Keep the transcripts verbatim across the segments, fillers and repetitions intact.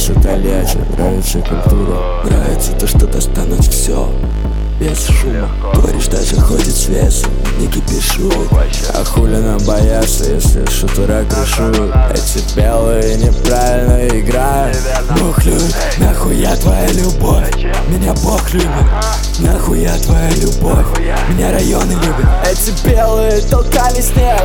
Нравится Тольятти, нравится культура. Нравится то, что достанут все без шума. Говоришь, даже ходит с весом, не кипишует. А хули нам бояться, если что-то рак решует? Эти белые неправильно играют. Бог любит, нахуя твоя любовь? Меня Бог любит, нахуя твоя любовь? Меня районы любят. Эти белые толкали снег.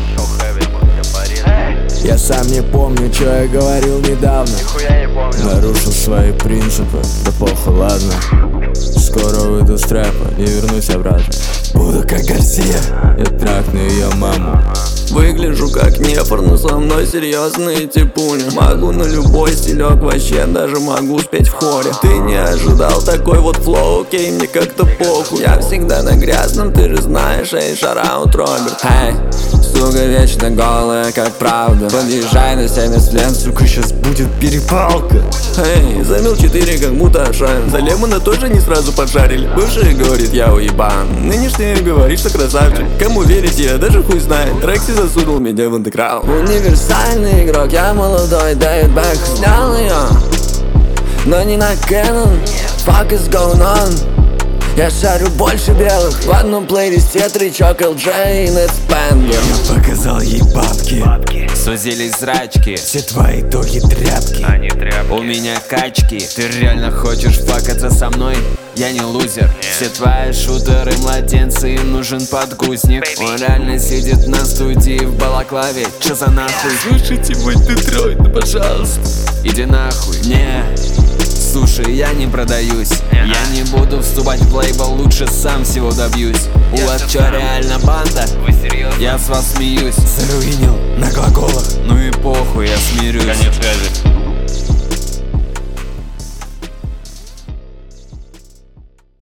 Я сам не помню, что я говорил недавно. Нарушил свои принципы, да похуй, ладно. Скоро выйду с трэпа и вернусь обратно. Буду как Гарсия. Я трахну ее маму. Выгляжу как нефор, но со мной серьезные типуни. Могу на любой стилек, вообще даже могу спеть в хоре. Ты не ожидал такой вот флоу, окей, мне как-то похуй. Я всегда на грязном, ты же знаешь, эй, шараут, Роберт. Эй, сука вечно голая, как правда. Подъезжай на семьдесят лет, сука, сейчас будет перепалка. Эй, замел четыре, как будто Ашан. За Лемона тоже не сразу поджарили. Бывший говорит, я уебан. Нынешний говорит, что красавчик. Кому верить, я даже хуй знает. Рекси засунул меня в андеграунд. Универсальный игрок, я молодой Дэвид Бек. Снял ее, но не на Canon. Fuck is going on? Я шарю больше белых. В одном плейлисте тричок эл джей и Нетспендер. Я показал ей бабки, сузились зрачки, все твои итоги тряпки. Они тряпки. у меня качки. Ты реально хочешь факаться со мной? Я не лузер. Все твои шутеры, младенцы, им нужен подгузник. Он реально сидит на студии в балаклаве. Чё за нахуй? Слушайте мой Детройт, ну пожалуйста. Иди нахуй. Не, слушай, я не продаюсь. Я не буду вступать в лейбл, лучше сам всего добьюсь. У вас чё, реально банда? Вы серьезно? Я с вас смеюсь. Заруинил на глаголах. Ну и похуй, я смирюсь. Конец связи.